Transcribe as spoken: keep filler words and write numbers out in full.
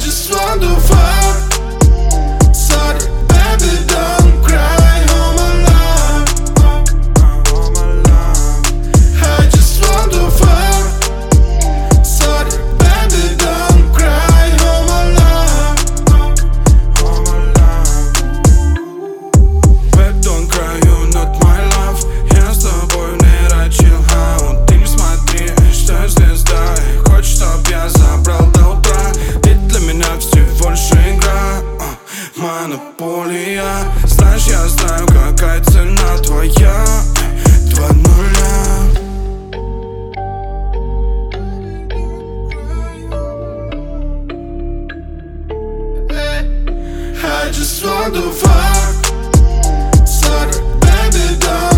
just want to fuck. Sorry, baby, don't cry. Oh my love, oh my love. I just want to fuck. Sorry, baby, don't cry. Oh my love, oh my love. Babe, don't cry, you're not my love. Я с тобой не рачил хаун. Ты не смотри, что звезда. Хочешь, чтоб я забрал до утра. Ты для меня всего лишь игра, uh, монополия. Знаешь, я знаю, какая цена твоя. Два нуля. I just want to fuck. Sorry, baby, don't